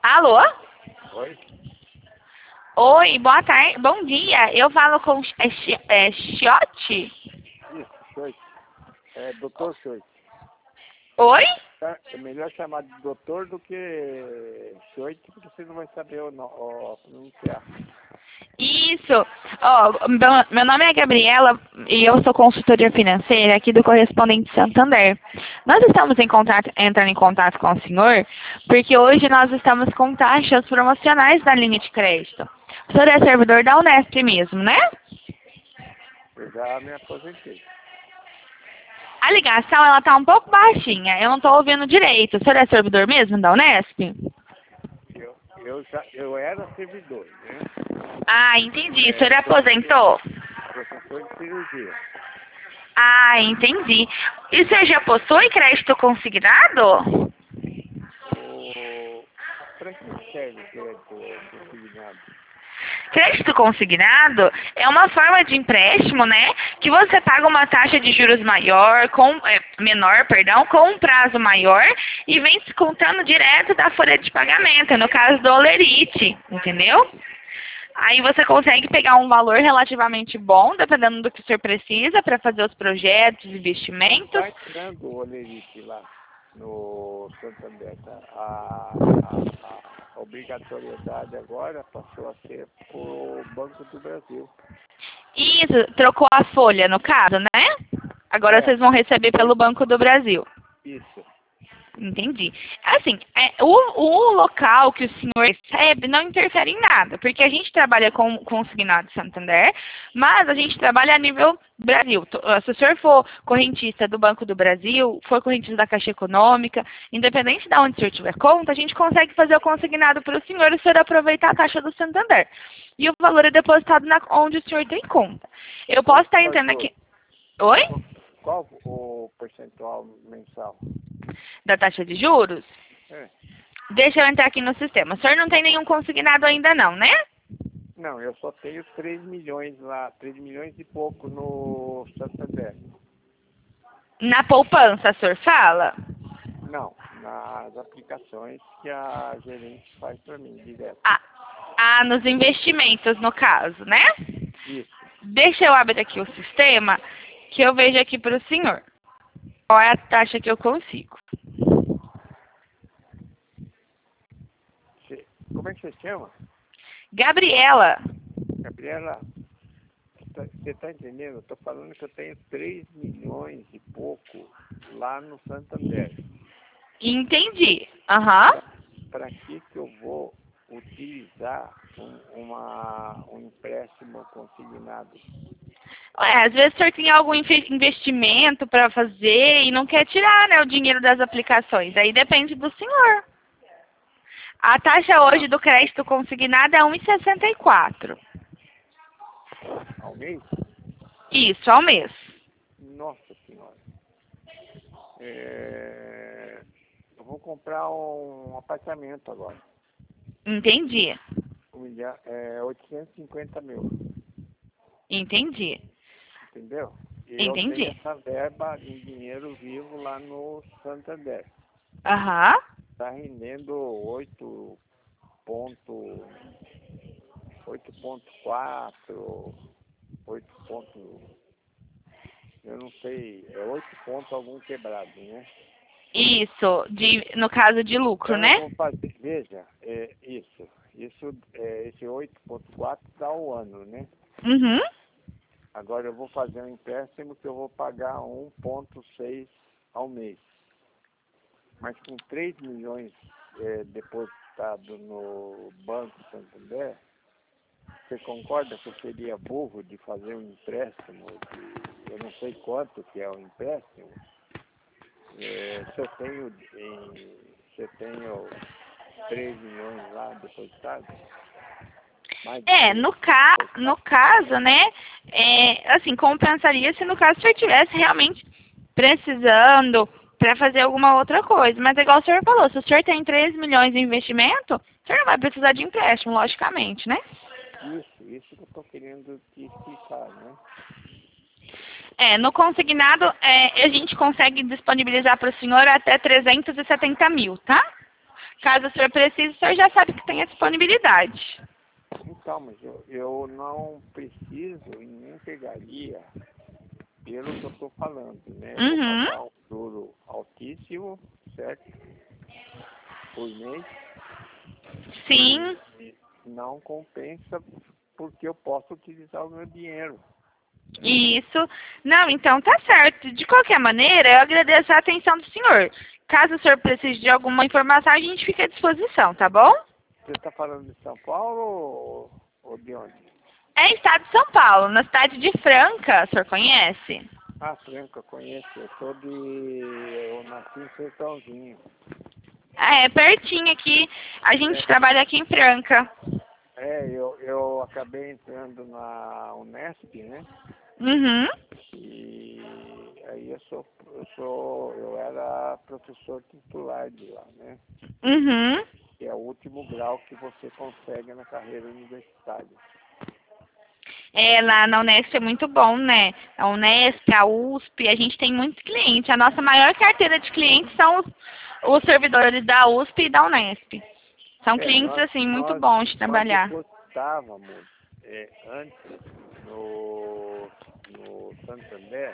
Alô? Oi? Oi, boa tarde, bom dia. Eu falo com Chiote? Isso, Choite. É doutor Choite. Oi? É melhor chamar de doutor do que Choite, porque você não vai saber pronunciar. Isso. Ó, meu nome é Gabriela e eu sou consultoria financeira aqui do Correspondente Santander. Nós estamos entrando em contato com o senhor porque hoje nós estamos com taxas promocionais na linha de crédito. O senhor é servidor da Unesp mesmo, né? Eu já me aposentei. A ligação, ela tá um pouco baixinha. Eu não tô ouvindo direito. O senhor é servidor mesmo da Unesp? Eu era servidor, né? Ah, entendi. O senhor aposentou? Professor de cirurgia. Ah, entendi. E você já possui crédito consignado? Para que serve o crédito consignado? Crédito consignado é uma forma de empréstimo, né? Que você paga uma taxa de juros menor, perdão, com um prazo maior e vem descontando direto da folha de pagamento, no caso do Olerite, entendeu? Aí você consegue pegar um valor relativamente bom, dependendo do que o senhor precisa, para fazer os projetos, investimentos. Está entrando o Olerite lá no Santander. Tá? A obrigatoriedade agora passou a ser para o Banco do Brasil. Isso, trocou a folha, no caso, né? Agora vocês vão receber pelo Banco do Brasil. Isso. Entendi. Assim, o local que o senhor recebe não interfere em nada, porque a gente trabalha com consignado Santander, mas a gente trabalha a nível Brasil. Se o senhor for correntista do Banco do Brasil, for correntista da Caixa Econômica, independente de onde o senhor tiver conta, a gente consegue fazer o consignado para o senhor e o senhor aproveitar a taxa do Santander. E o valor é depositado onde o senhor tem conta. Eu posso estar entrando aqui... Oi? Qual o percentual mensal? Da taxa de juros? É. Deixa eu entrar aqui no sistema. O senhor não tem nenhum consignado ainda não, né? Não, eu só tenho 3 milhões lá, 3 milhões e pouco no Santander. Na poupança, o senhor fala? Não, nas aplicações que a gerente faz para mim, direto. Nos investimentos, no caso, né? Isso. Deixa eu abrir aqui o sistema, que eu vejo aqui para o senhor. Qual é a taxa que eu consigo? Como é que você chama? Gabriela. Gabriela, você está entendendo? Eu estou falando que eu tenho 3 milhões e pouco lá no Santander. Entendi. Aham. Para que eu vou utilizar um empréstimo consignado? Às vezes o senhor tem algum investimento para fazer e não quer tirar, né, o dinheiro das aplicações. Aí depende do senhor. A taxa hoje do crédito consignado é 1,64. Ao mês? Isso, ao mês. Nossa Senhora. Eu vou comprar um apartamento agora. Entendi. 850 mil. Entendi. Entendeu? E Entendi. eu tenho essa verba em dinheiro vivo lá no Santander. Aham. Está rendendo 8,4, 8 eu não sei, é 8 pontos algum quebrado, né? Isso, no caso de lucro, Então né? eu vou fazer, veja, esse 8,4 dá o ano, né? Uhum. Agora eu vou fazer um empréstimo que eu vou pagar 1,6 ao mês. Mas com 3 milhões depositado no Banco Santander, você concorda que eu seria burro de fazer um empréstimo eu não sei quanto que é o empréstimo? Se eu tenho 3 milhões lá depositados? No caso, né, assim, compensaria se no caso o senhor estivesse realmente precisando para fazer alguma outra coisa. Mas é igual o senhor falou, se o senhor tem 3 milhões de investimento, o senhor não vai precisar de empréstimo, logicamente, né? Isso que eu estou querendo te explicar, né? No consignado, a gente consegue disponibilizar para o senhor até 370 mil, tá? Caso o senhor precise, o senhor já sabe que tem a disponibilidade. Então, mas eu não preciso e nem pegaria pelo que eu estou falando, né? Eu vou Uhum. pagar um juro altíssimo, certo? Por mês. Sim. E não compensa porque eu posso utilizar o meu dinheiro. Isso. Não, então tá certo. De qualquer maneira, eu agradeço a atenção do senhor. Caso o senhor precise de alguma informação, a gente fica à disposição, tá bom? Você está falando de São Paulo ou de onde? É estado de São Paulo, na cidade de Franca, o senhor conhece? Ah, Franca, conheço. Eu nasci em Sertãozinho. É pertinho aqui. A gente trabalha aqui em Franca. Eu acabei entrando na Unesp, né? Uhum. E aí eu era professor titular de lá, né? Uhum. Que é o último grau que você consegue na carreira universitária. É, lá na Unesp é muito bom, né? A Unesp, a USP, a gente tem muito cliente. A nossa maior carteira de clientes são os servidores da USP e da Unesp. São clientes, assim, muito bons de Nós trabalhar. depositávamos antes no Santander,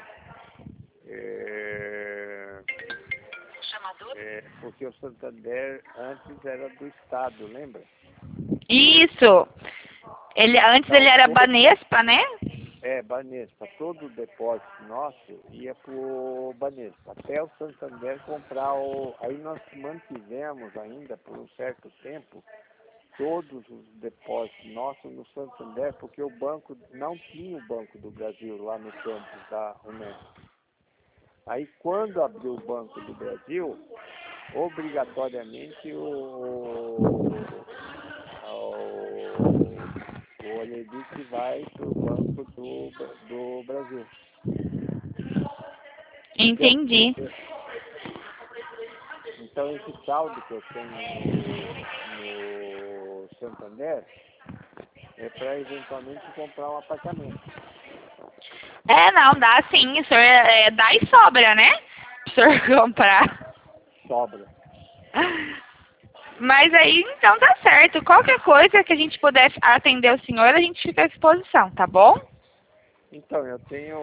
porque o Santander antes era do Estado, lembra? Isso. Antes ele Então, era Banespa, né? Banespa. Todo o depósito nosso ia para o Banespa. Até o Santander comprar Aí nós mantivemos ainda por um certo tempo todos os depósitos nossos no Santander, porque o banco não tinha o Banco do Brasil lá no campus da Unesp. Aí quando abriu o Banco do Brasil, obrigatoriamente o Olerite vai para o Banco do Brasil. Entendi. Então esse saldo que eu tenho no Santander é para eventualmente comprar um apartamento. Não, dá sim. O senhor dá e sobra, né? O senhor comprar. Sobra. Mas aí, então tá certo. Qualquer coisa que a gente puder atender o senhor, a gente fica à disposição, tá bom? Então, eu tenho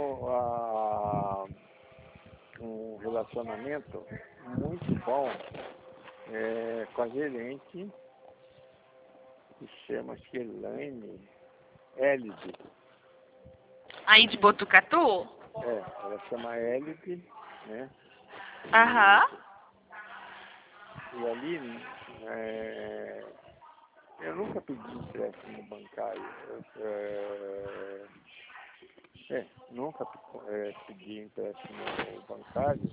um relacionamento muito bom com a gerente, que chama Shelane Elide. Aí de Botucatu? Ela chama Elide, né? Aham. E ali, eu nunca pedi empréstimo bancário. Nunca pedi empréstimo bancário,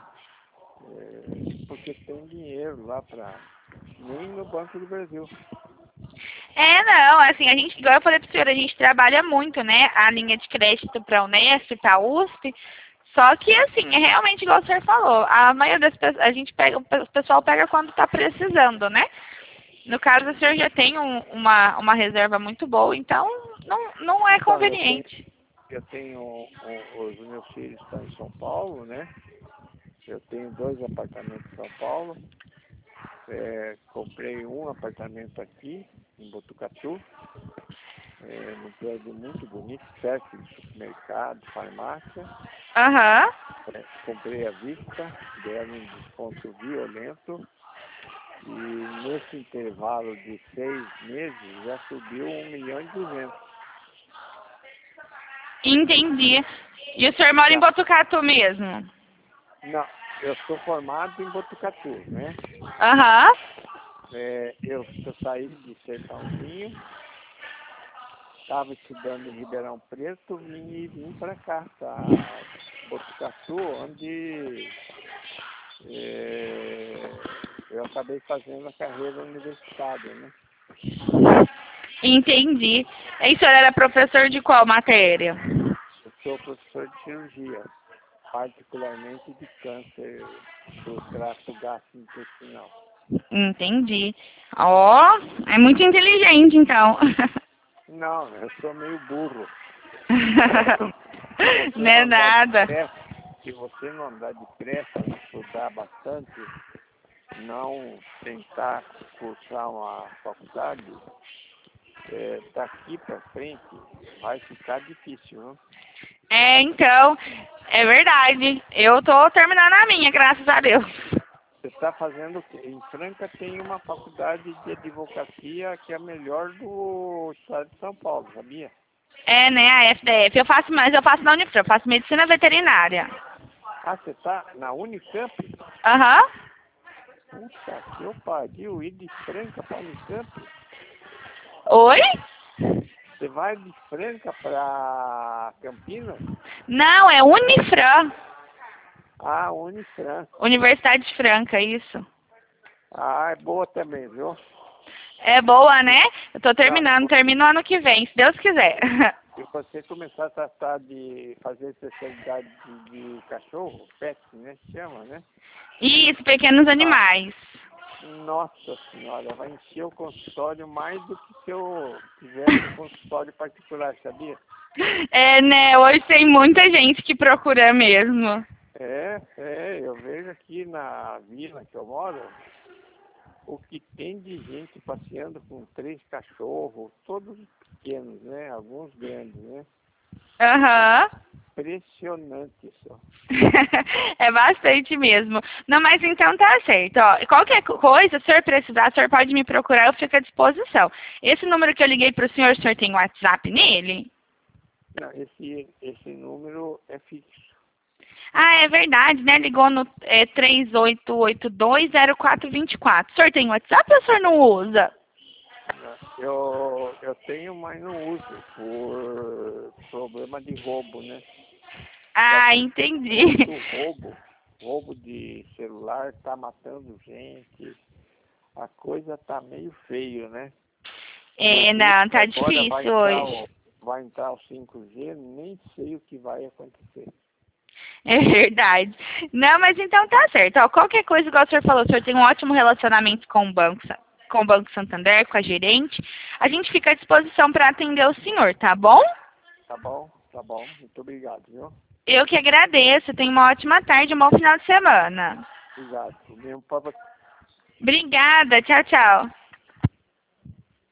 porque tem dinheiro lá nem no Banco do Brasil. Não, assim, a gente, igual eu falei pro senhor, a gente trabalha muito, né? A linha de crédito pra Unesp, pra USP. Só que, assim, é realmente igual o senhor falou. A maioria das pessoas, a gente pega, o pessoal pega quando tá precisando, né? No caso, o senhor já tem uma reserva muito boa, então não é Então, conveniente. eu tenho os meus filhos estão em São Paulo, né? Eu tenho 2 apartamentos em São Paulo. Comprei um apartamento aqui, em Botucatu, num prédio muito bonito, perto de supermercado, farmácia. Aham. Comprei à vista, deram um desconto violento. E nesse intervalo de 6 meses já subiu 1.200.000. Entendi. E o senhor mora em Botucatu mesmo? Não, eu sou formado em Botucatu, né? Aham. Eu saí de Sertãozinho, estava estudando em Ribeirão Preto, vim para cá, para Botucatu, onde eu acabei fazendo a carreira universitária, né? Entendi. E o senhor era professor de qual matéria? Eu sou professor de cirurgia, particularmente de câncer do trato gastrointestinal. Entendi. Ó, é muito inteligente, então. Não, eu sou meio burro. Não é nada. Se você não andar depressa e estudar bastante, não tentar cursar uma faculdade, daqui para frente vai ficar difícil, né? Então, é verdade. Eu tô terminando a minha, graças a Deus. Você está fazendo o quê? Em Franca tem uma faculdade de advocacia que é a melhor do estado de São Paulo, sabia? Né, a FDF. Mas eu faço na Unifran, eu faço medicina veterinária. Ah, você está na Unicamp? Aham. Puta que eu pariu, ir de Franca para Unicamp? Oi? Você vai de Franca para Campinas? Não, é Unifran. Ah, Unifran. Universidade de Franca, isso. Ah, é boa também, viu? É boa, né? Eu tô Não, termino ano que vem, se Deus quiser. se você começar a tratar de fazer especialidade de cachorro, pet, né? Chama, né? Isso, pequenos animais. Nossa senhora, vai encher o consultório mais do que se eu tivesse um consultório particular, sabia? Né? Hoje tem muita gente que procura mesmo. Eu vejo aqui na vila que eu moro, o que tem de gente passeando com 3 cachorros, todos pequenos, né? Alguns grandes, né? Aham. Impressionante isso. É bastante mesmo. Não, mas então tá certo. Ó, qualquer coisa, se o senhor precisar, o senhor pode me procurar, eu fico à disposição. Esse número que eu liguei pro senhor, o senhor tem WhatsApp nele? Não, esse número é fixo. Ah, é verdade, né? Ligou no 38820424. O senhor tem WhatsApp ou o senhor não usa? Eu tenho, mas não uso por problema de roubo, né? Ah, entendi. Roubo de celular tá matando gente. A coisa tá meio feio, né? Não, tá Agora difícil hoje. vai entrar o 5G, nem sei o que vai acontecer. É verdade. Não, mas então tá certo. Ó, qualquer coisa, igual o senhor falou, o senhor tem um ótimo relacionamento com o Banco Santander, com a gerente. A gente fica à disposição para atender o senhor, tá bom? Tá bom? Tá bom. Muito obrigado, viu? Eu que agradeço. Tenha uma ótima tarde, um bom final de semana. Obrigado. O mesmo para você. Obrigada. Tchau, tchau.